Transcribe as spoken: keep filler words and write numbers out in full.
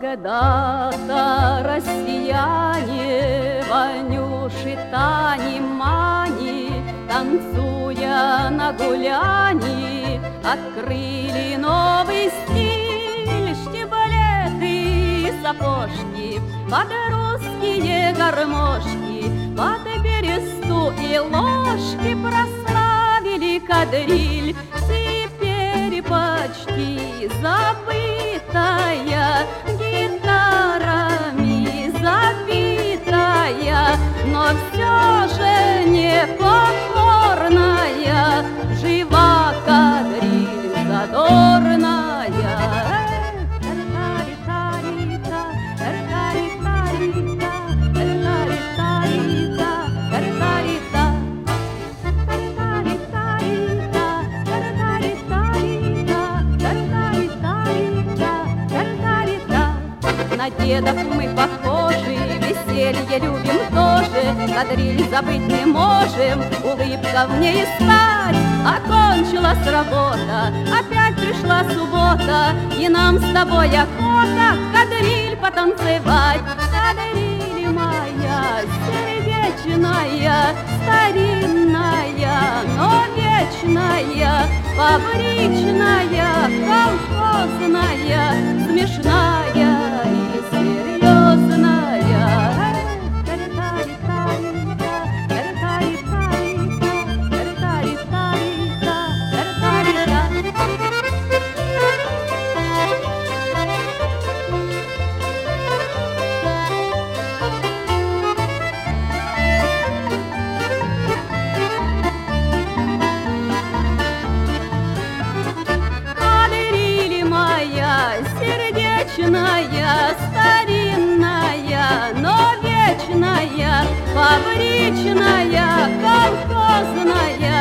Когда-то россияне, Ванюши, Тани, Мани, танцуя на гуляне, открыли новый стиль, штиблеты и сапожки, под русские гармошки, под бересту и ложки прославили кадриль. Теперь почти забытая, гитарами забитая, но все же непокорная, жива кадриль задорная. На дедов мы похожи, веселье любим тоже, кадриль забыть не можем, улыбка в ней стать. Окончилась работа, опять пришла суббота, и нам с тобой охота кадриль потанцевать. Кадриль моя сердечная, старинная, но вечная, фабричная, колхозная, смешная и серьезная. Сердечная, старинная, но вечная, фабричная, колхозная,